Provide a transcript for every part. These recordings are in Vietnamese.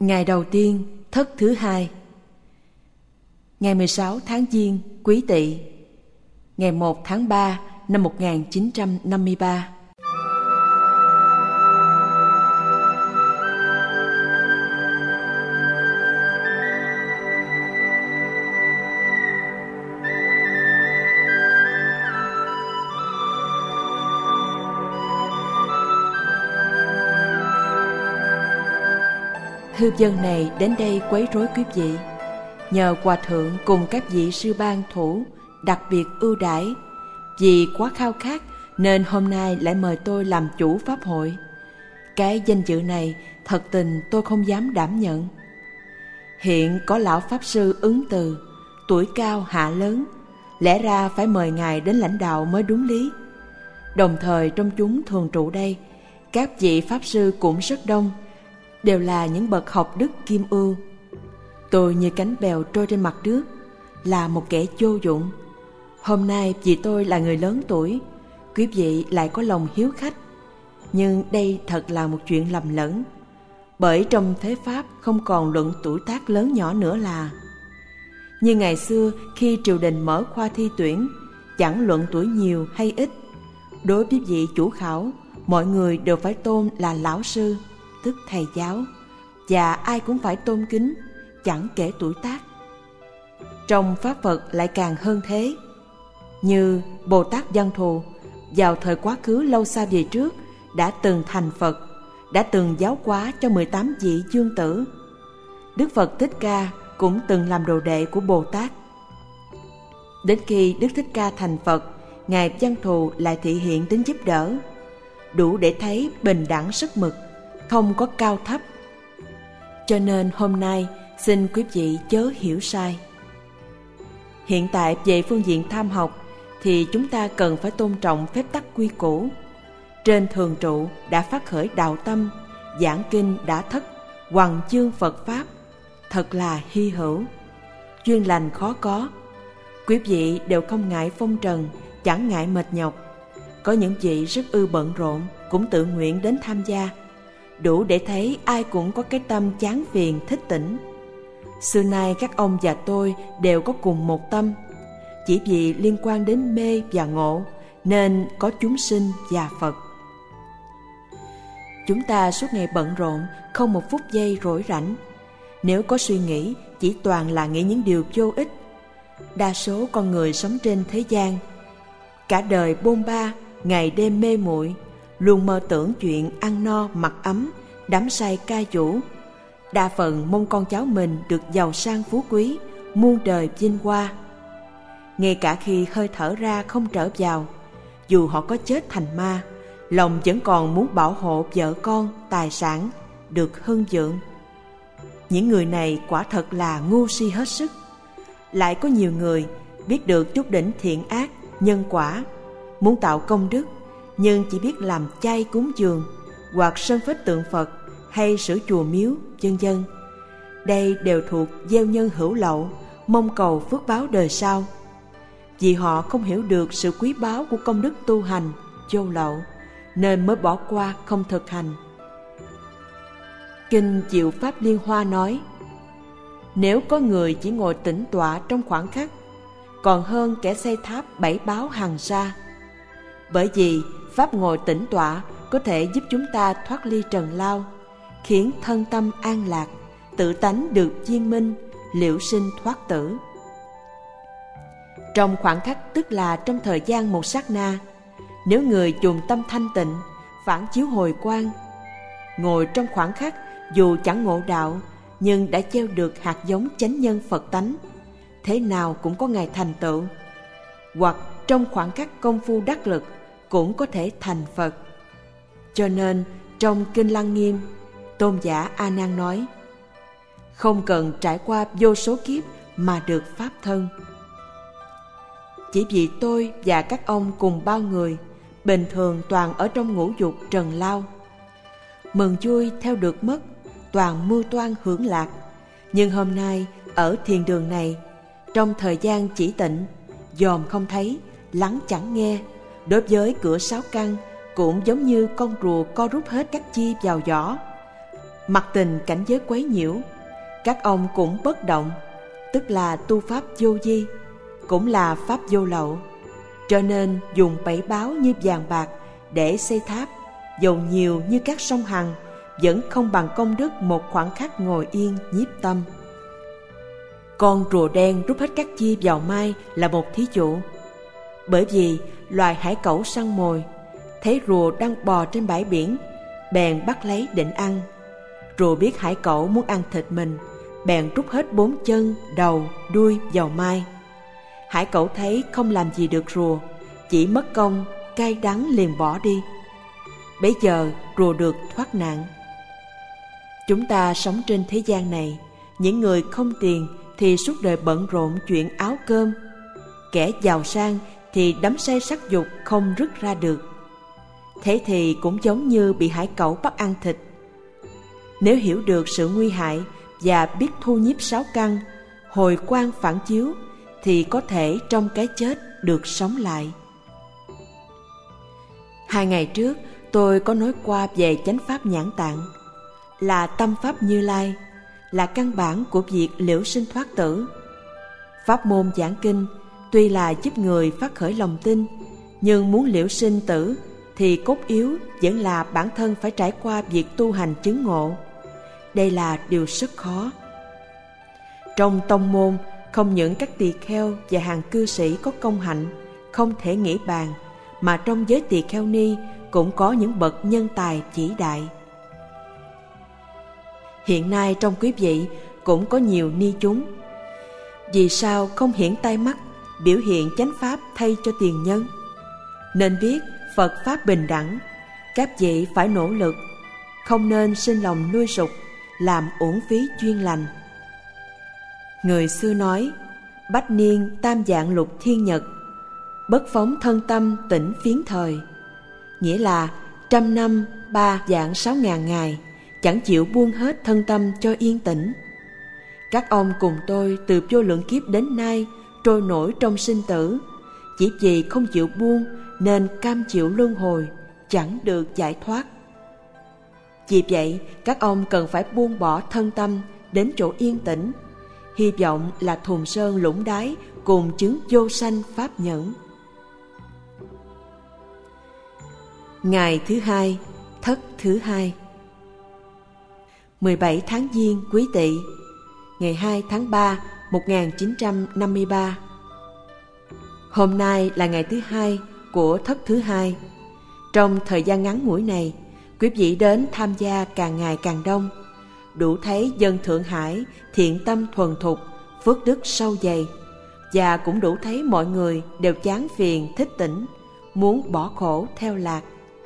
Ngày đầu tiên, thất thứ hai. Ngày 16 tháng Giêng, Quý Tỵ. Ngày 1 tháng 3 năm 1953. Hư dân này đến đây quấy rối quý vị. Nhờ hòa thượng cùng các vị sư ban thủ đặc biệt ưu đãi, vì quá khao khát nên hôm nay lại mời tôi làm chủ pháp hội. Cái danh dự này thật tình tôi không dám đảm nhận. Hiện có lão pháp sư Ứng Từ, tuổi cao hạ lớn, lẽ ra phải mời ngài đến lãnh đạo mới đúng lý. Đồng thời trong chúng thường trụ đây, các vị pháp sư cũng rất đông, đều là những bậc học đức kim ưu. Tôi như cánh bèo trôi trên mặt nước, là một kẻ vô dụng. Hôm nay vì tôi là người lớn tuổi, quý vị lại có lòng hiếu khách. Nhưng đây thật là một chuyện lầm lẫn, bởi trong thế Pháp không còn luận tuổi tác lớn nhỏ nữa là. Như ngày xưa khi triều đình mở khoa thi tuyển, chẳng luận tuổi nhiều hay ít. Đối với vị chủ khảo, mọi người đều phải tôn là lão sư, tức thầy giáo, và ai cũng phải tôn kính, chẳng kể tuổi tác. Trong Pháp Phật lại càng hơn thế. Như Bồ Tát Văn Thù, vào thời quá khứ lâu xa về trước, đã từng thành Phật, đã từng giáo hóa cho 18 vị dương tử. Đức Phật Thích Ca cũng từng làm đồ đệ của Bồ Tát. Đến khi Đức Thích Ca thành Phật, Ngài Văn Thù lại thị hiện đến giúp đỡ, đủ để thấy bình đẳng sức mực, không có cao thấp. Cho nên hôm nay xin quý vị chớ hiểu sai. Hiện tại về phương diện tham học thì chúng ta cần phải tôn trọng phép tắc quy củ. Trên thường trụ đã phát khởi đạo tâm, giảng kinh đã thất, hoằng chương Phật Pháp, thật là hy hữu. Duyên lành khó có. Quý vị đều không ngại phong trần, chẳng ngại mệt nhọc. Có những vị rất ư bận rộn cũng tự nguyện đến tham gia, đủ để thấy ai cũng có cái tâm chán phiền thích tỉnh. Xưa nay các ông và tôi đều có cùng một tâm, chỉ vì liên quan đến mê và ngộ nên có chúng sinh và Phật. Chúng ta suốt ngày bận rộn, không một phút giây rỗi rảnh. Nếu có suy nghĩ, chỉ toàn là nghĩ những điều vô ích. Đa số con người sống trên thế gian, cả đời bôn ba, ngày đêm mê muội, luôn mơ tưởng chuyện ăn no mặc ấm, đắm say ca vũ. Đa phần mong con cháu mình được giàu sang phú quý, muôn đời vinh hoa. Ngay cả khi hơi thở ra không trở vào, dù họ có chết thành ma, lòng vẫn còn muốn bảo hộ vợ con, tài sản được hưng vượng. Những người này quả thật là ngu si hết sức. Lại có nhiều người biết được chút đỉnh thiện ác, nhân quả, muốn tạo công đức, nhưng chỉ biết làm chay cúng dường, hoặc sơn phết tượng Phật hay sửa chùa miếu, vân vân. Đây đều thuộc gieo nhân hữu lậu, mong cầu phước báo đời sau. Vì họ không hiểu được sự quý báu của công đức tu hành vô lậu, nên mới bỏ qua không thực hành. Kinh Diệu Pháp Liên Hoa nói: nếu có người chỉ ngồi tĩnh tọa trong khoảng khắc, còn hơn kẻ xây tháp 7 báo hàng xa. Bởi vì pháp ngồi tĩnh tọa có thể giúp chúng ta thoát ly trần lao, khiến thân tâm an lạc, tự tánh được viên minh, liễu sinh thoát tử. Trong khoảng khắc tức là trong thời gian một sát na, nếu người dùng tâm thanh tịnh, phản chiếu hồi quang, ngồi trong khoảng khắc dù chẳng ngộ đạo, nhưng đã gieo được hạt giống chánh nhân Phật tánh, thế nào cũng có ngày thành tựu. Hoặc trong khoảng khắc công phu đắc lực cũng có thể thành Phật. Cho nên trong Kinh Lăng Nghiêm, Tôn giả A Nan nói: không cần trải qua vô số kiếp mà được pháp thân. Chỉ vì tôi và các ông cùng bao người bình thường toàn ở trong ngũ dục trần lao, mừng vui theo được mất, toàn mưu toan hưởng lạc. Nhưng hôm nay ở thiền đường này, trong thời gian chỉ tịnh, dòm không thấy, lắng chẳng nghe, đối với cửa sáu căn cũng giống như con rùa co rút hết các chi vào giỏ. Mặc tình cảnh giới quấy nhiễu, các ông cũng bất động, tức là tu pháp vô vi, cũng là pháp vô lậu. Cho nên dùng bảy báu như vàng bạc để xây tháp, dầu nhiều như các sông Hằng, vẫn không bằng công đức một khoảng khắc ngồi yên nhiếp tâm. Con rùa đen rút hết các chi vào mai là một thí dụ. Bởi vì loài hải cẩu săn mồi, thấy rùa đang bò trên bãi biển, bèn bắt lấy định ăn. Rùa biết hải cẩu muốn ăn thịt mình, bèn rút hết 4 chân, đầu, đuôi vào mai. Hải cẩu thấy không làm gì được rùa, chỉ mất công, cay đắng liền bỏ đi. Bấy giờ rùa được thoát nạn. Chúng ta sống trên thế gian này, những người không tiền thì suốt đời bận rộn chuyện áo cơm, kẻ giàu sang thì đắm say sắc dục không rứt ra được. Thế thì cũng giống như bị hải cẩu bắt ăn thịt. Nếu hiểu được sự nguy hại và biết thu nhiếp sáu căn, hồi quang phản chiếu, thì có thể trong cái chết được sống lại. 2 ngày trước, tôi có nói qua về chánh pháp nhãn tạng, là tâm pháp Như Lai, là căn bản của việc liễu sinh thoát tử. Pháp môn giảng kinh tuy là giúp người phát khởi lòng tin, nhưng muốn liễu sinh tử thì cốt yếu vẫn là bản thân phải trải qua việc tu hành chứng ngộ. Đây là điều rất khó. Trong tông môn, không những các tỳ kheo và hàng cư sĩ có công hạnh không thể nghĩ bàn, mà trong giới tỳ kheo ni cũng có những bậc nhân tài vĩ đại. Hiện nay trong quý vị cũng có nhiều ni chúng. Vì sao không hiển tai mắt, biểu hiện chánh pháp thay cho tiền nhân? Nên biết Phật pháp bình đẳng, các vị phải nỗ lực, không nên sinh lòng nuôi sục, làm uổng phí duyên lành. Người xưa nói, bách niên tam dạng lục thiên nhật, bất phóng thân tâm tỉnh phiến thời. Nghĩa là 100 năm 3 vạn 6.000 ngày, chẳng chịu buông hết thân tâm cho yên tĩnh. Các ông cùng tôi từ vô lượng kiếp đến nay trôi nổi trong sinh tử, chỉ vì không chịu buông nên cam chịu luân hồi, chẳng được giải thoát. Vì vậy, các ông cần phải buông bỏ thân tâm đến chỗ yên tĩnh, hy vọng là thùng sơn lũng đáy cùng chứng vô sanh pháp nhẫn. Ngày thứ hai, thất thứ hai, 17 tháng Giêng Quý Tỵ, ngày 2 tháng 3, 1953. Hôm nay là ngày thứ hai của thất thứ hai. Trong thời gian ngắn ngủi này, quý vị đến tham gia càng ngày càng đông, đủ thấy dân Thượng Hải thiện tâm thuần thục, phước đức sâu dày, và cũng đủ thấy mọi người đều chán phiền thích tỉnh, muốn bỏ khổ theo lạc.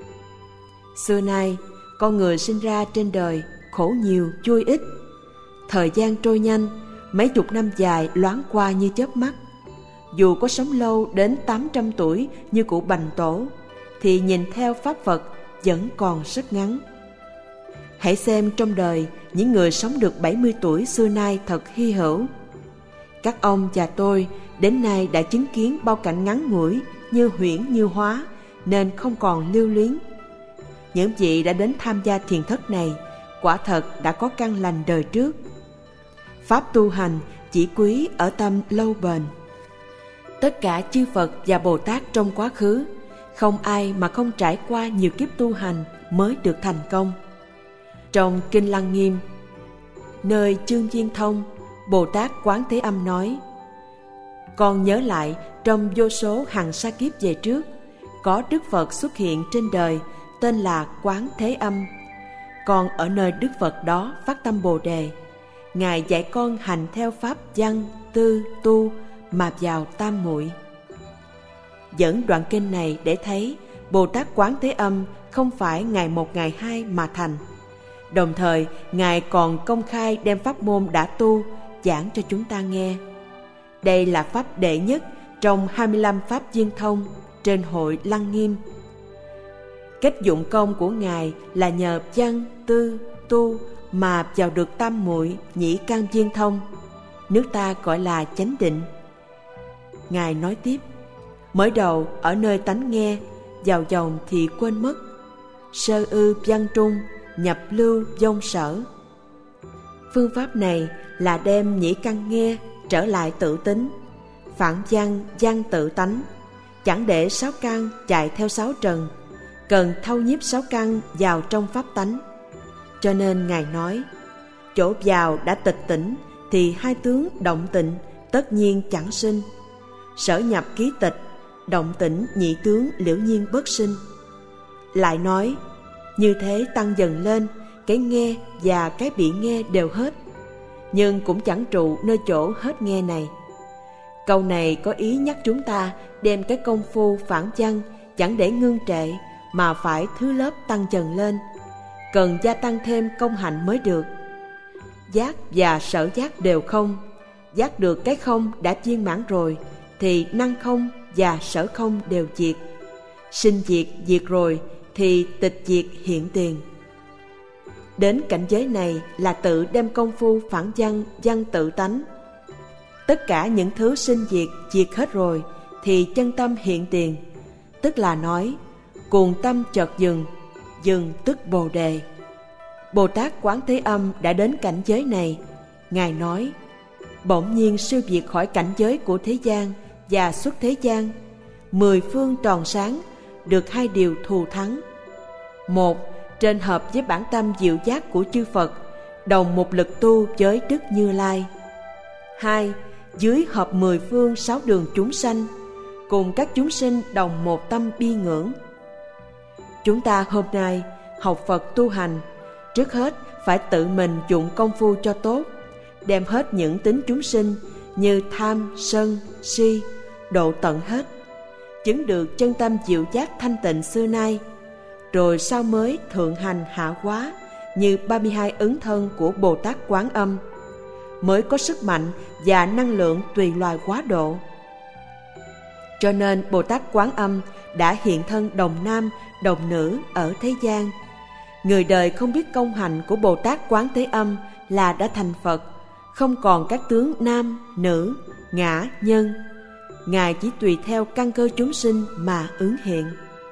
Xưa nay, con người sinh ra trên đời khổ nhiều vui ít. Thời gian trôi nhanh, mấy chục năm dài loáng qua như chớp mắt. Dù có sống lâu đến 800 tuổi như cụ Bành Tổ, thì nhìn theo Pháp Phật vẫn còn rất ngắn. Hãy xem trong đời, những người sống được 70 tuổi xưa nay thật hy hữu. Các ông và tôi đến nay đã chứng kiến bao cảnh ngắn ngủi như huyễn như hóa, nên không còn lưu luyến. Những vị đã đến tham gia thiền thất này quả thật đã có căn lành đời trước. Pháp tu hành chỉ quý ở tâm lâu bền. Tất cả chư Phật và Bồ Tát trong quá khứ, không ai mà không trải qua nhiều kiếp tu hành mới được thành công. Trong Kinh Lăng Nghiêm, nơi Chương Viên Thông, Bồ Tát Quán Thế Âm nói: con nhớ lại trong vô số hằng sa kiếp về trước, có Đức Phật xuất hiện trên đời tên là Quán Thế Âm. Con ở nơi Đức Phật đó phát tâm Bồ Đề. Ngài dạy con hành theo pháp văn, tư, tu mà vào tam muội. Dẫn đoạn kinh này để thấy Bồ Tát Quán Thế Âm không phải ngày một ngày hai mà thành. Đồng thời, Ngài còn công khai đem pháp môn đã tu giảng cho chúng ta nghe. Đây là pháp đệ nhất trong 25 pháp viên thông trên hội Lăng Nghiêm. Cách dụng công của Ngài là nhờ văn, tư, tu mà vào được tam muội nhĩ căn viên thông, nước ta gọi là chánh định. Ngài nói tiếp: mới đầu ở nơi tánh nghe, vào dòng thì quên mất. Sơ ư văn trung, nhập lưu vong sở. Phương pháp này là đem nhĩ căn nghe trở lại tự tính, phản văn văn tự tánh, chẳng để sáu căn chạy theo sáu trần, cần thâu nhiếp sáu căn vào trong pháp tánh. Cho nên Ngài nói, chỗ vào đã tịch tỉnh thì hai tướng động tịnh tất nhiên chẳng sinh. Sở nhập ký tịch, động tĩnh nhị tướng liễu nhiên bất sinh. Lại nói, như thế tăng dần lên, cái nghe và cái bị nghe đều hết, nhưng cũng chẳng trụ nơi chỗ hết nghe này. Câu này có ý nhắc chúng ta đem cái công phu phản văn chẳng để ngưng trệ, mà phải thứ lớp tăng dần lên, cần gia tăng thêm công hạnh mới được. Giác và sở giác đều không, giác được cái không đã viên mãn rồi thì năng không và sở không đều diệt. Sinh diệt diệt rồi thì tịch diệt hiện tiền. Đến cảnh giới này là tự đem công phu phản văn văn tự tánh. Tất cả những thứ sinh diệt diệt hết rồi thì chân tâm hiện tiền, tức là nói cuồng tâm chợt dừng, dừng tức Bồ Đề. Bồ Tát Quán Thế Âm đã đến cảnh giới này. Ngài nói, bỗng nhiên siêu việt khỏi cảnh giới của thế gian và xuất thế gian, 10 phương tròn sáng, được hai điều thù thắng. Một, trên hợp với bản tâm diệu giác của chư Phật, đồng một lực tu với Đức Như Lai. Hai, dưới hợp 10 phương 6 đường chúng sanh, cùng các chúng sinh đồng một tâm bi ngưỡng. Chúng ta hôm nay học Phật tu hành, trước hết phải tự mình dụng công phu cho tốt, đem hết những tính chúng sinh như tham, sân, si, độ tận hết, chứng được chân tâm diệu giác thanh tịnh xưa nay, rồi sau mới thượng hành hạ hóa như 32 ứng thân của Bồ Tát Quán Âm, mới có sức mạnh và năng lượng tùy loài quá độ. Cho nên Bồ Tát Quán Âm đã hiện thân đồng nam, đồng nữ ở thế gian. Người đời không biết công hạnh của Bồ Tát Quán Thế Âm là đã thành Phật, không còn các tướng nam, nữ, ngã, nhân. Ngài chỉ tùy theo căn cơ chúng sinh mà ứng hiện.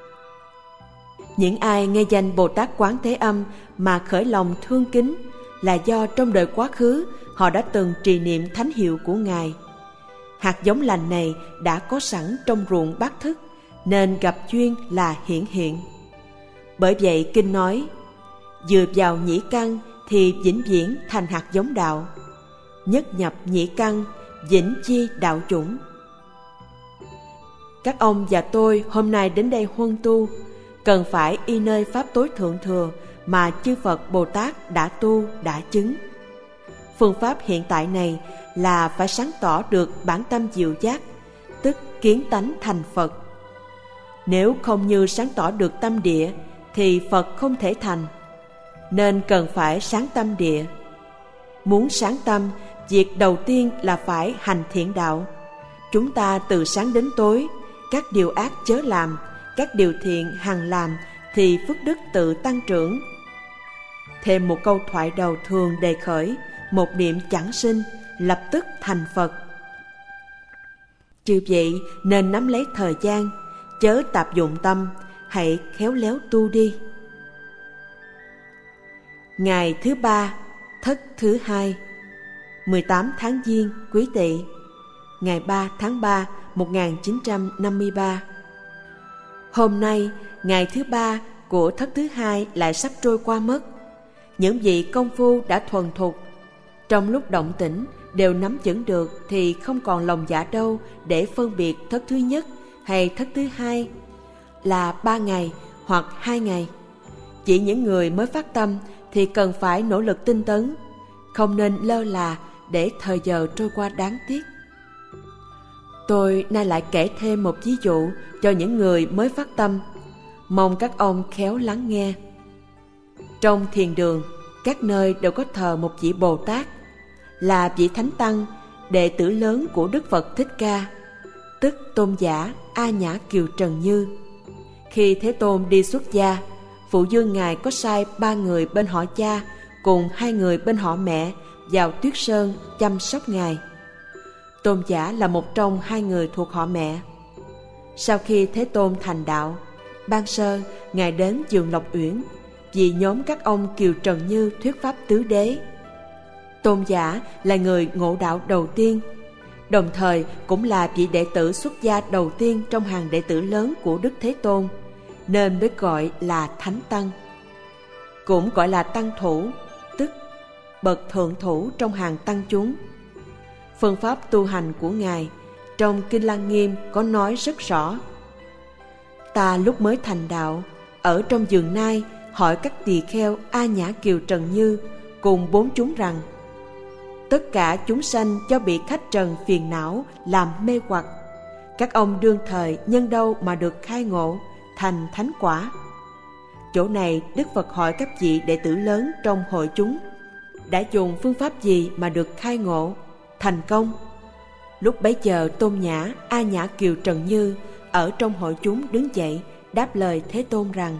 Những ai nghe danh Bồ Tát Quán Thế Âm mà khởi lòng thương kính là do trong đời quá khứ họ đã từng trì niệm thánh hiệu của Ngài. Hạt giống lành này đã có sẵn trong ruộng bát thức, nên gặp duyên là hiển hiện. Bởi vậy Kinh nói, vừa vào nhĩ căn thì vĩnh viễn thành hạt giống đạo, nhất nhập nhĩ căn, vĩnh chi đạo chủng. Các ông và tôi hôm nay đến đây huân tu, cần phải y nơi pháp tối thượng thừa mà chư Phật Bồ Tát đã tu, đã chứng. Phương pháp hiện tại này là phải sáng tỏ được bản tâm diệu giác, tức kiến tánh thành Phật. Nếu không như sáng tỏ được tâm địa thì Phật không thể thành, nên cần phải sáng tâm địa. Muốn sáng tâm, việc đầu tiên là phải hành thiện đạo. Chúng ta từ sáng đến tối, các điều ác chớ làm, các điều thiện hằng làm thì phước đức tự tăng trưởng. Thêm một câu thoại đầu thường đề khởi, một niệm chẳng sinh, lập tức thành Phật. Chư vị nên nắm lấy thời gian, chớ tạp dụng tâm, hãy khéo léo tu đi. Ngày thứ ba, Thất thứ hai, 18 tháng Giêng Quý Tỵ, ngày 3 tháng 3 1953. Hôm nay, ngày thứ ba của Thất thứ hai lại sắp trôi qua mất. Những vị công phu đã thuần thục, trong lúc động tĩnh đều nắm vững được thì không còn lòng dạ đâu để phân biệt Thất thứ nhất hay Thất thứ hai là 3 ngày hoặc 2 ngày. Chỉ những người mới phát tâm thì cần phải nỗ lực tinh tấn, không nên lơ là để thời giờ trôi qua đáng tiếc. Tôi nay lại kể thêm một ví dụ cho những người mới phát tâm, mong các ông khéo lắng nghe. Trong thiền đường, các nơi đều có thờ một vị Bồ Tát, là vị Thánh Tăng, đệ tử lớn của Đức Phật Thích Ca, tức tôn giả A Nhã Kiều Trần Như. Khi Thế Tôn đi xuất gia, phụ dương Ngài có sai 3 người bên họ cha cùng 2 người bên họ mẹ vào Tuyết Sơn chăm sóc Ngài. Tôn giả là một trong 2 người thuộc họ mẹ. Sau khi Thế Tôn thành đạo, ban sơ Ngài đến vườn Lộc Uyển, vì nhóm các ông Kiều Trần Như thuyết pháp tứ đế. Tôn Giả là người ngộ đạo đầu tiên, đồng thời cũng là vị đệ tử xuất gia đầu tiên trong hàng đệ tử lớn của Đức Thế Tôn, nên mới gọi là Thánh Tăng. Cũng gọi là Tăng Thủ, tức bậc thượng thủ trong hàng tăng chúng. Phương pháp tu hành của Ngài trong Kinh Lăng Nghiêm có nói rất rõ. Ta lúc mới thành đạo, ở trong vườn Nai hỏi các tỳ kheo A Nhã Kiều Trần Như cùng 4 chúng rằng: tất cả chúng sanh do bị khách trần phiền não làm mê hoặc, các ông đương thời nhân đâu mà được khai ngộ thành thánh quả? Chỗ này Đức Phật hỏi các vị đệ tử lớn trong hội chúng đã dùng phương pháp gì mà được khai ngộ thành công. Lúc bấy giờ Tôn Nhã A Nhã Kiều Trần Như ở trong hội chúng đứng dậy đáp lời Thế Tôn rằng: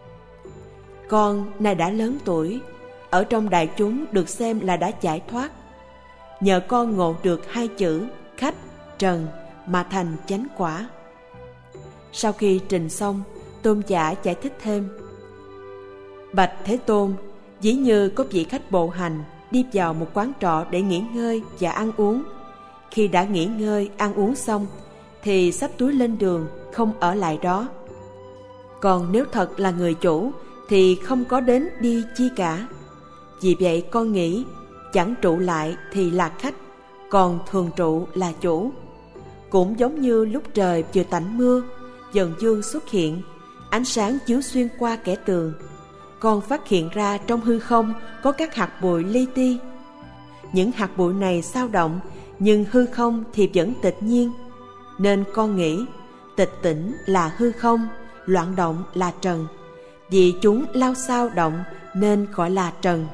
con nay đã lớn tuổi, ở trong đại chúng được xem là đã giải thoát. Nhờ con ngộ được 2 chữ khách, trần mà thành chánh quả. Sau khi trình xong, Tôn Giả giải thích thêm: bạch Thế Tôn, dĩ như có vị khách bộ hành đi vào một quán trọ để nghỉ ngơi và ăn uống. Khi đã nghỉ ngơi, ăn uống xong, thì xách túi lên đường, không ở lại đó. Còn nếu thật là người chủ, thì không có đến đi chi cả. Vì vậy con nghĩ, chẳng trụ lại thì là khách, còn thường trụ là chủ. Cũng giống như lúc trời vừa tạnh mưa, dần dương xuất hiện, ánh sáng chiếu xuyên qua kẽ tường. Con phát hiện ra trong hư không có các hạt bụi li ti. Những hạt bụi này xao động, nhưng hư không thì vẫn tịch nhiên. Nên con nghĩ, tịch tỉnh là hư không, loạn động là trần. Vì chúng lao xao động nên gọi là trần.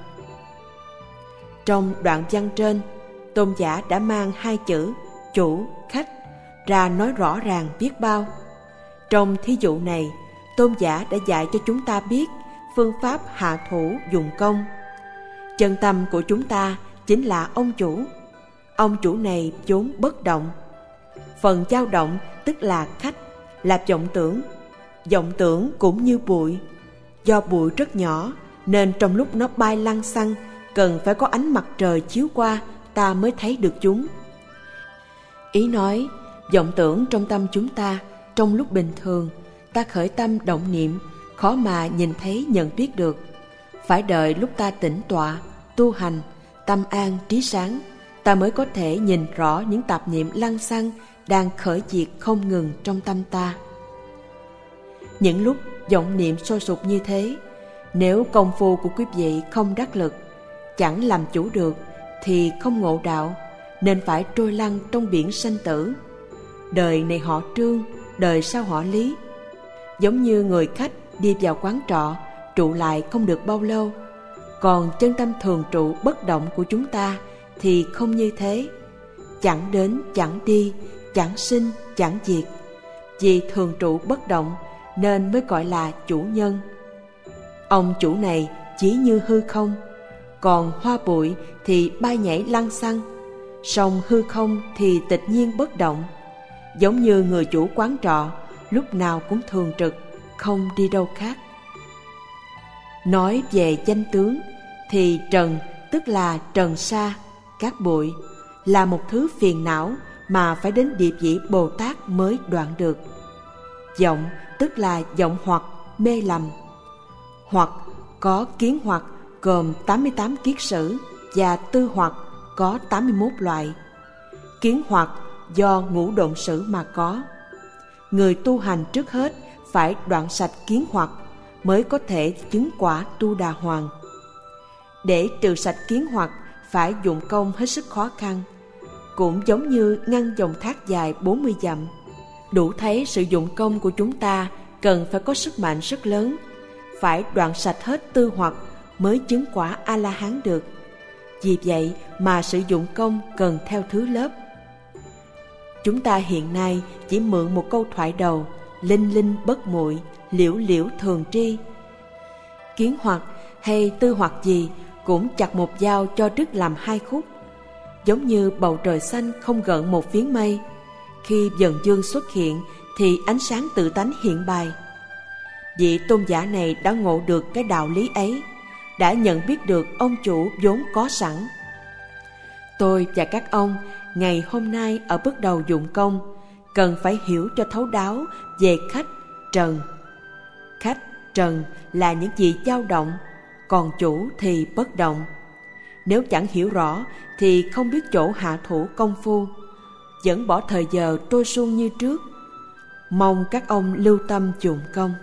Trong đoạn văn trên, Tôn Giả đã mang 2 chữ chủ, khách ra nói rõ ràng biết bao. Trong thí dụ này, Tôn Giả đã dạy cho chúng ta biết phương pháp hạ thủ dùng công. Chân tâm của chúng ta chính là ông chủ. Ông chủ này vốn bất động. Phần dao động tức là khách, là vọng tưởng. Vọng tưởng cũng như bụi. Do bụi rất nhỏ nên trong lúc nó bay lăng xăng, cần phải có ánh mặt trời chiếu qua ta mới thấy được chúng. Ý nói, vọng tưởng trong tâm chúng ta trong lúc bình thường ta khởi tâm động niệm, khó mà nhìn thấy nhận biết được. Phải đợi lúc ta tĩnh tọa, tu hành, tâm an trí sáng, ta mới có thể nhìn rõ những tạp niệm lăng xăng đang khởi diệt không ngừng trong tâm ta. Những lúc vọng niệm sôi sục như thế, nếu công phu của quý vị không đắc lực, chẳng làm chủ được, thì không ngộ đạo, nên phải trôi lăn trong biển sanh tử. Đời này họ Trương, đời sau họ Lý. Giống như người khách đi vào quán trọ, trụ lại không được bao lâu. Còn chân tâm thường trụ bất động của chúng ta thì không như thế. Chẳng đến, chẳng đi, chẳng sinh, chẳng diệt. Vì thường trụ bất động nên mới gọi là chủ nhân. Ông chủ này chỉ như hư không, còn hoa bụi thì bay nhảy lăng xăng, song hư không thì tịch nhiên bất động. Giống như người chủ quán trọ, lúc nào cũng thường trực, không đi đâu khác. Nói về danh tướng thì trần tức là trần sa, cát bụi, là một thứ phiền não mà phải đến địa vị Bồ Tát mới đoạn được. Vọng tức là vọng hoặc, mê lầm. Hoặc có kiến hoặc gồm 88 kiết sử và tư hoặc có 81 loại. Kiến hoặc do ngũ độn sử mà có. Người tu hành trước hết phải đoạn sạch kiến hoặc mới có thể chứng quả Tu Đà Hoàng. Để trừ sạch kiến hoặc phải dụng công hết sức khó khăn, cũng giống như ngăn dòng thác dài 40 dặm. Đủ thấy sự dụng công của chúng ta cần phải có sức mạnh rất lớn, phải đoạn sạch hết tư hoặc mới chứng quả A-la-hán được. Vì vậy mà sử dụng công cần theo thứ lớp. Chúng ta hiện nay chỉ mượn một câu thoại đầu, linh linh bất muội, liễu liễu thường tri. Kiến hoặc hay tư hoặc gì cũng chặt một dao cho đứt làm 2 khúc. Giống như bầu trời xanh không gợn một phiến mây, khi dần dương xuất hiện thì ánh sáng tự tánh hiện bài. Vị tôn giả này đã ngộ được cái đạo lý ấy, đã nhận biết được ông chủ vốn có sẵn. Tôi và các ông ngày hôm nay ở bước đầu dụng công cần phải hiểu cho thấu đáo về khách trần. Khách trần là những gì dao động, còn chủ thì bất động. Nếu chẳng hiểu rõ thì không biết chỗ hạ thủ công phu, vẫn bỏ thời giờ trôi suông như trước. Mong các ông lưu tâm dụng công.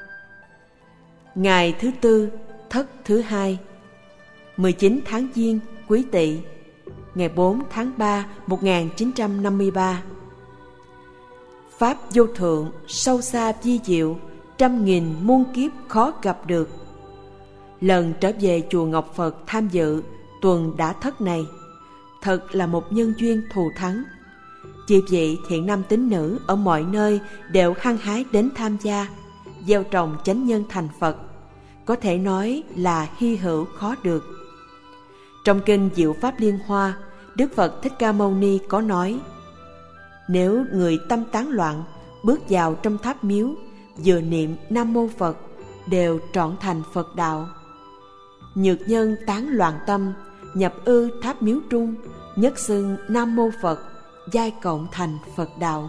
Ngày thứ tư, Thất thứ hai, 19 tháng Giêng, Quý Tỵ, ngày 4 tháng 3, 1953. Pháp vô thượng, sâu xa vi diệu, trăm nghìn muôn kiếp khó gặp được. Lần trở về chùa Ngọc Phật tham dự tuần đã thất này, thật là một nhân duyên thù thắng. Chị vị thiện nam tín nữ ở mọi nơi đều hăng hái đến tham gia, gieo trồng chánh nhân thành Phật, có thể nói là hy hữu khó được. Trong kinh Diệu Pháp Liên Hoa, Đức Phật Thích Ca Mâu Ni có nói: nếu người tâm tán loạn bước vào trong tháp miếu, vừa niệm Nam Mô Phật đều trọn thành Phật đạo. Nhược nhân tán loạn tâm, nhập ư tháp miếu trung, nhất xưng Nam Mô Phật, giai cộng thành Phật đạo.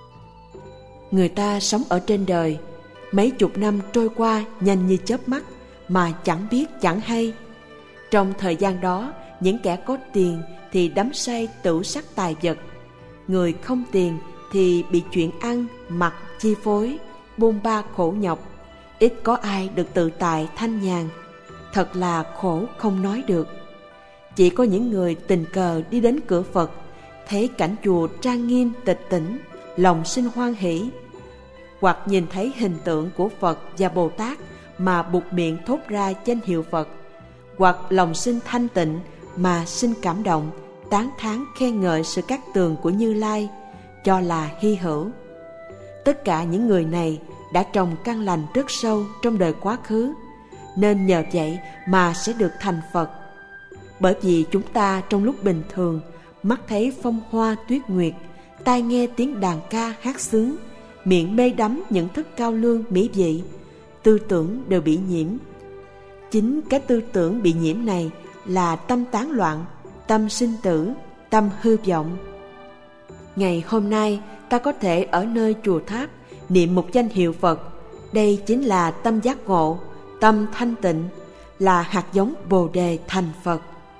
Người ta sống ở trên đời, mấy chục năm trôi qua nhanh như chớp mắt mà chẳng biết chẳng hay. Trong thời gian đó, những kẻ có tiền thì đắm say tửu sắc tài vật, người không tiền thì bị chuyện ăn mặc chi phối, bôn ba khổ nhọc, ít có ai được tự tại thanh nhàn, thật là khổ không nói được. Chỉ có những người tình cờ đi đến cửa Phật, thấy cảnh chùa trang nghiêm tịch tĩnh, lòng sinh hoan hỷ, hoặc nhìn thấy hình tượng của Phật và Bồ Tát mà buột miệng thốt ra danh hiệu Phật, hoặc lòng sinh thanh tịnh mà sinh cảm động, tán thán khen ngợi sự cát tường của Như Lai, cho là hy hữu. Tất cả những người này đã trồng căn lành rất sâu trong đời quá khứ, nên nhờ vậy mà sẽ được thành Phật. Bởi vì chúng ta trong lúc bình thường, mắt thấy phong hoa tuyết nguyệt, tai nghe tiếng đàn ca hát xướng, miệng mê đắm những thức cao lương mỹ vị, tư tưởng đều bị nhiễm. Chính cái tư tưởng bị nhiễm này là tâm tán loạn, tâm sinh tử, tâm hư vọng. Ngày hôm nay ta có thể ở nơi chùa tháp niệm một danh hiệu Phật, đây chính là tâm giác ngộ, tâm thanh tịnh, là hạt giống Bồ đề thành Phật.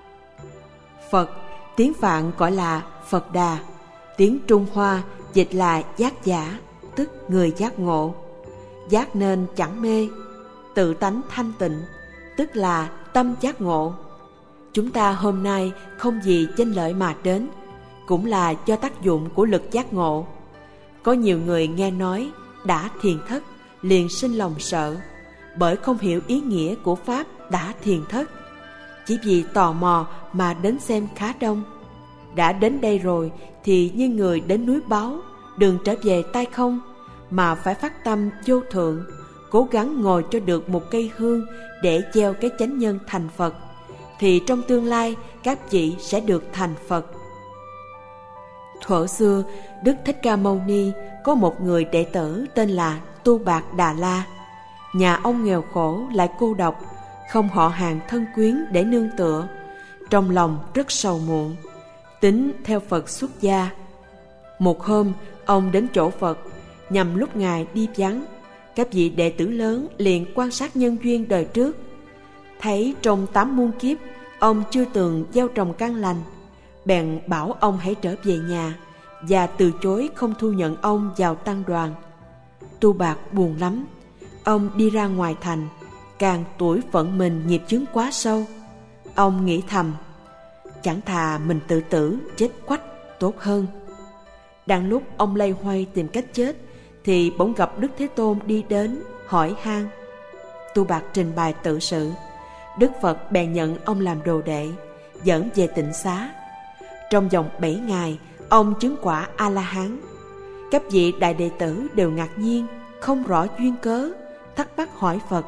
Phật, tiếng Phạn gọi là Phật Đà, tiếng Trung Hoa dịch là giác giả, tức người giác ngộ. Giác nên chẳng mê, tự tánh thanh tịnh, tức là tâm giác ngộ. Chúng ta hôm nay không vì danh lợi mà đến, cũng là do tác dụng của lực giác ngộ. Có nhiều người nghe nói đã thiền thất liền sinh lòng sợ, bởi không hiểu ý nghĩa của Pháp đã thiền thất. Chỉ vì tò mò mà đến xem khá đông. Đã đến đây rồi thì như người đến núi Báu, đường trở về tay không, mà phải phát tâm vô thượng, cố gắng ngồi cho được một cây hương để gieo cái chánh nhân thành Phật, thì trong tương lai các vị sẽ được thành Phật. Thuở xưa, Đức Thích Ca Mâu Ni có một người đệ tử tên là Tu Bạc Đà La. Nhà ông nghèo khổ lại cô độc, không họ hàng thân quyến để nương tựa, trong lòng rất sầu muộn, tính theo Phật xuất gia. Một hôm, ông đến chỗ Phật, nhằm lúc Ngài đi vắng, các vị đệ tử lớn liền quan sát nhân duyên đời trước. Thấy trong 8 muôn kiếp, ông chưa từng gieo trồng căn lành, bèn bảo ông hãy trở về nhà, và từ chối không thu nhận ông vào tăng đoàn. Tu Bạc buồn lắm, ông đi ra ngoài thành, càng tuổi phận mình nghiệp chướng quá sâu. Ông nghĩ thầm, chẳng thà mình tự tử chết quách tốt hơn. Đang lúc ông loay hoay tìm cách chết, thì bỗng gặp Đức Thế Tôn đi đến hỏi han. Tu Bạc trình bày tự sự, Đức Phật bèn nhận ông làm đồ đệ, dẫn về tịnh xá. Trong vòng 7 ngày, ông chứng quả A-la-hán. Các vị đại đệ tử đều ngạc nhiên, không rõ duyên cớ, thắc mắc hỏi Phật.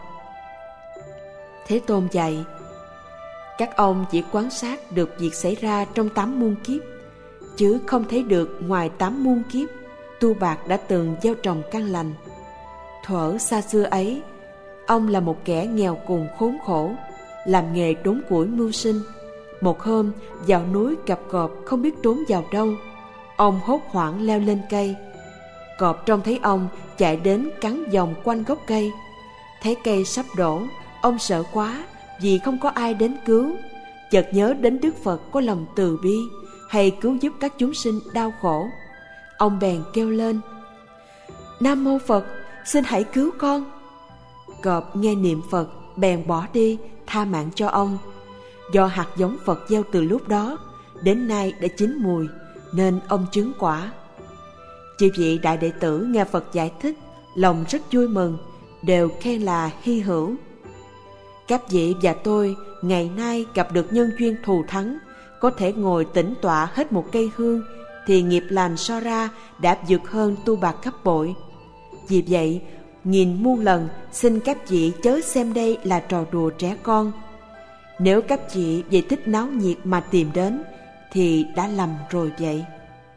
Thế Tôn dạy, các ông chỉ quan sát được việc xảy ra trong 8 muôn kiếp, chứ không thấy được ngoài 8 muôn kiếp Tu Bạc đã từng gieo trồng căn lành. Thuở xa xưa ấy, ông là một kẻ nghèo cùng khốn khổ, làm nghề đốn củi mưu sinh. Một hôm vào núi gặp cọp không biết trốn vào đâu, ông hốt hoảng leo lên cây. Cọp trông thấy ông chạy đến cắn vòng quanh gốc cây. Thấy cây sắp đổ, ông sợ quá vì không có ai đến cứu. Chợt nhớ đến Đức Phật có lòng từ bi, hay cứu giúp các chúng sinh đau khổ. Ông bèn kêu lên: Nam mô Phật, xin hãy cứu con. Cọp nghe niệm Phật bèn bỏ đi, tha mạng cho ông. Do hạt giống Phật gieo từ lúc đó đến nay đã chín mùi, nên ông chứng quả. Chư vị đại đệ tử nghe Phật giải thích, lòng rất vui mừng, đều khen là hy hữu. Các vị và tôi ngày nay gặp được nhân duyên thù thắng, có thể ngồi tĩnh tọa hết một cây hương, thì nghiệp lành so ra đã vượt hơn tu bạc gấp bội. Vì vậy, nghìn muôn lần xin các vị chớ xem đây là trò đùa trẻ con. Nếu các vị vì thích náo nhiệt mà tìm đến, thì đã lầm rồi vậy.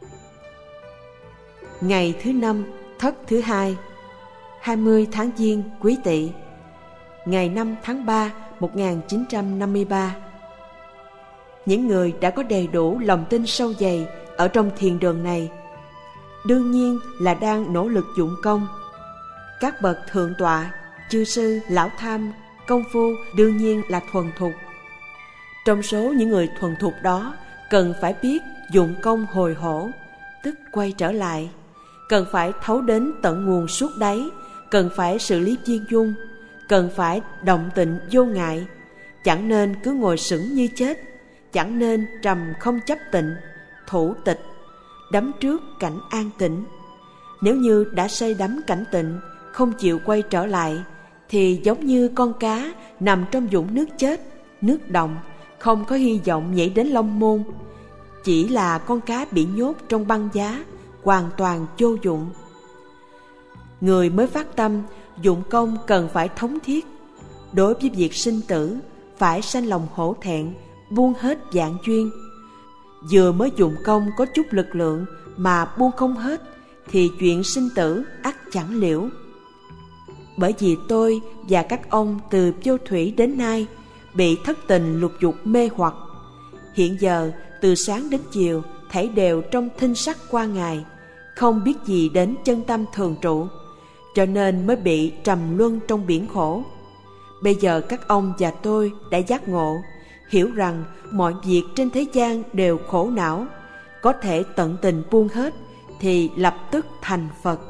Ngày thứ 5, Thất thứ 2, 20 tháng Giêng Quý Tỵ, ngày 5 tháng 3, 1953. Những người đã có đầy đủ lòng tin sâu dày ở trong thiền đường này, đương nhiên là đang nỗ lực dụng công. Các bậc thượng tọa, chư sư, lão tham, công phu đương nhiên là thuần thục. Trong số những người thuần thục đó, cần phải biết dụng công hồi hổ, tức quay trở lại, cần phải thấu đến tận nguồn suốt đáy, cần phải xử lý viên dung, cần phải động tịnh vô ngại, chẳng nên cứ ngồi sững như chết, chẳng nên trầm không chấp tịnh, thủ tịch, đắm trước cảnh an tịnh. Nếu như đã say đắm cảnh tịnh, không chịu quay trở lại, thì giống như con cá nằm trong vũng nước chết, nước động, không có hy vọng nhảy đến Long Môn. Chỉ là con cá bị nhốt trong băng giá, hoàn toàn vô dụng. Người mới phát tâm, dụng công cần phải thống thiết. Đối với việc sinh tử, phải sanh lòng hổ thẹn, buông hết vạn duyên. Vừa mới dụng công có chút lực lượng mà buông không hết, thì chuyện sinh tử ắt chẳng liễu. Bởi vì tôi và các ông từ vô thủy đến nay bị thất tình lục dục mê hoặc. Hiện giờ từ sáng đến chiều thảy đều trong thinh sắc qua ngày, không biết gì đến chân tâm thường trụ, cho nên mới bị trầm luân trong biển khổ. Bây giờ các ông và tôi đã giác ngộ, hiểu rằng mọi việc trên thế gian đều khổ não, có thể tận tình buông hết thì lập tức thành Phật.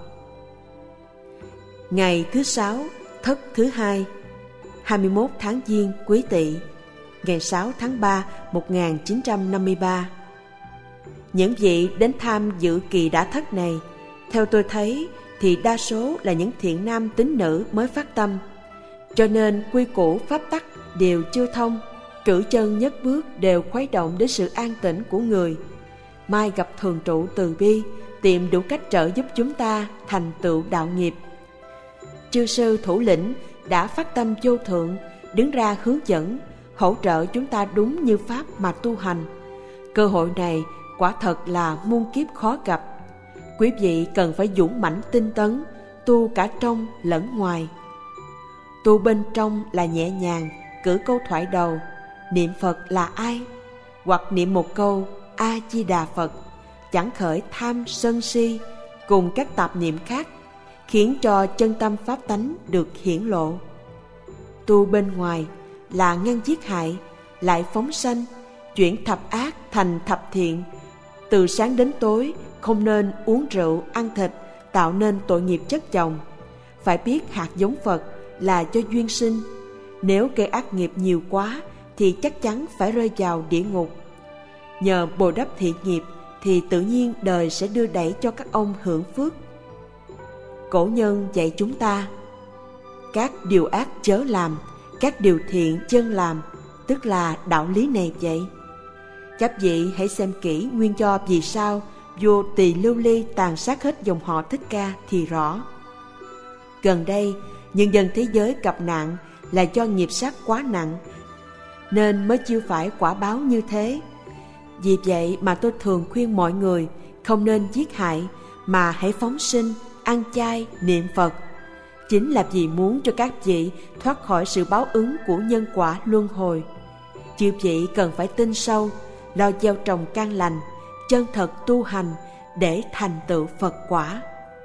Ngày thứ 6, Thất thứ 2, 21 tháng Giêng Quý Tỵ, ngày 6 tháng 3, 1953. Những vị đến tham dự kỳ đả thất này, theo tôi thấy thì đa số là những thiện nam tín nữ mới phát tâm, cho nên quy củ pháp tắc đều chưa thông, cử chân nhất bước đều khuấy động đến sự an tĩnh của người. Mai gặp thường trụ từ bi, tìm đủ cách trợ giúp chúng ta thành tựu đạo nghiệp. Chư sư thủ lĩnh đã phát tâm vô thượng, đứng ra hướng dẫn, hỗ trợ chúng ta đúng như pháp mà tu hành. Cơ hội này quả thật là muôn kiếp khó gặp. Quý vị cần phải dũng mãnh tinh tấn, tu cả trong lẫn ngoài. Tu bên trong là nhẹ nhàng, cử câu thoại đầu niệm Phật là ai, hoặc niệm một câu A Di Đà Phật, chẳng khởi tham sân si cùng các tạp niệm khác, khiến cho chân tâm pháp tánh được hiển lộ. Tu bên ngoài là ngăn giết hại, lại phóng sanh, chuyển thập ác thành thập thiện. Từ sáng đến tối không nên uống rượu, ăn thịt, tạo nên tội nghiệp chất chồng. Phải biết hạt giống Phật là cho duyên sinh, nếu gây ác nghiệp nhiều quá thì chắc chắn phải rơi vào địa ngục. Nhờ bồi đắp thiện nghiệp thì tự nhiên đời sẽ đưa đẩy cho các ông hưởng phước. Cổ nhân dạy chúng ta: các điều ác chớ làm, các điều thiện chân làm, tức là đạo lý này vậy. Các vị hãy xem kỹ nguyên do vì sao vua Tỳ Lưu Ly tàn sát hết dòng họ Thích Ca thì rõ. Gần đây, nhân dân thế giới gặp nạn là do nghiệp sát quá nặng, nên mới chưa phải quả báo như thế. Vì vậy mà tôi thường khuyên mọi người không nên giết hại, mà hãy phóng sinh, ăn chay, niệm Phật. chính là vì muốn cho các vị thoát khỏi sự báo ứng của nhân quả luân hồi. Chư vị cần phải tin sâu, lo gieo trồng căn lành, chân thật tu hành để thành tựu Phật quả.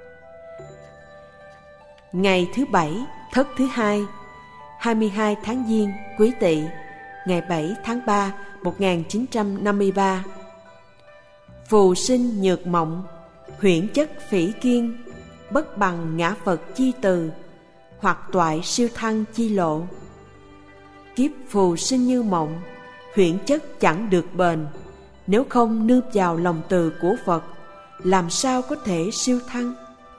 Ngày thứ Bảy, Thất thứ Hai, 22 tháng Giêng, Quý Tỵ, ngày 7 tháng 3, 1953. Phù sinh nhược mộng, huyễn chất phỉ kiên, bất bằng ngã Phật chi từ, hoặc toại siêu thăng chi lộ. Kiếp phù sinh như mộng, huyễn chất chẳng được bền, nếu không nương vào lòng từ của Phật, làm sao có thể siêu thăng?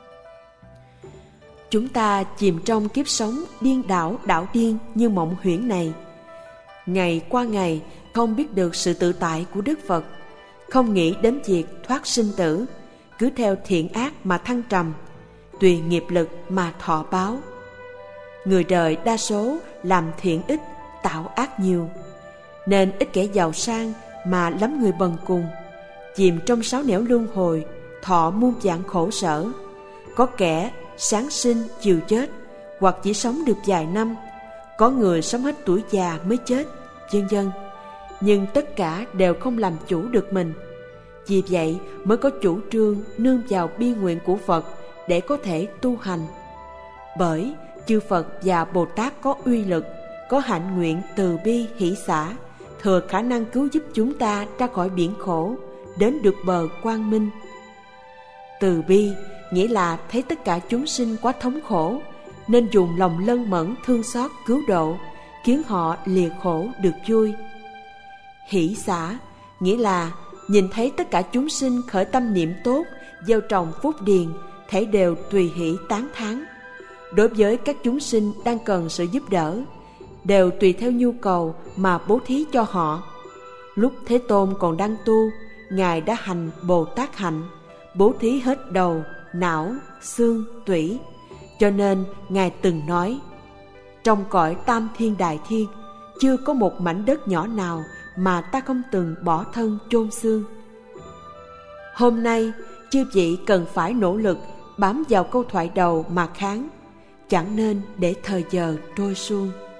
Chúng ta chìm trong kiếp sống điên đảo đảo điên như mộng huyễn này. Ngày qua ngày không biết được sự tự tại của Đức Phật, không nghĩ đến việc thoát sinh tử, cứ theo thiện ác mà thăng trầm, tùy nghiệp lực mà thọ báo. Người đời đa số làm thiện ít, tạo ác nhiều, nên ít kẻ giàu sang mà lắm người bần cùng, chìm trong sáu nẻo luân hồi, thọ muôn vạn khổ sở. Có kẻ sáng sinh chiều chết, hoặc chỉ sống được vài năm, có người sống hết tuổi già mới chết, vân vân. Nhưng tất cả đều không làm chủ được mình. Vì vậy mới có chủ trương nương vào bi nguyện của Phật để có thể tu hành. Bởi chư Phật và Bồ Tát có uy lực, có hạnh nguyện từ bi hỷ xả, thừa khả năng cứu giúp chúng ta ra khỏi biển khổ, đến được bờ quang minh. Từ bi nghĩa là thấy tất cả chúng sinh quá thống khổ, nên dùng lòng lân mẫn thương xót cứu độ, khiến họ lìa khổ được vui. Hỷ xả nghĩa là nhìn thấy tất cả chúng sinh khởi tâm niệm tốt, gieo trồng phúc điền, thể đều tùy hỷ tán thán. Đối với các chúng sinh đang cần sự giúp đỡ, đều tùy theo nhu cầu mà bố thí cho họ. Lúc Thế Tôn còn đang tu, Ngài đã hành Bồ Tát hạnh, bố thí hết đầu, não, xương, tủy. Cho nên Ngài từng nói, trong cõi tam thiên đại thiên, chưa có một mảnh đất nhỏ nào mà ta không từng bỏ thân chôn xương. Hôm nay, chư vị cần phải nỗ lực bám vào câu thoại đầu mà kháng, chẳng nên để thời giờ trôi suông.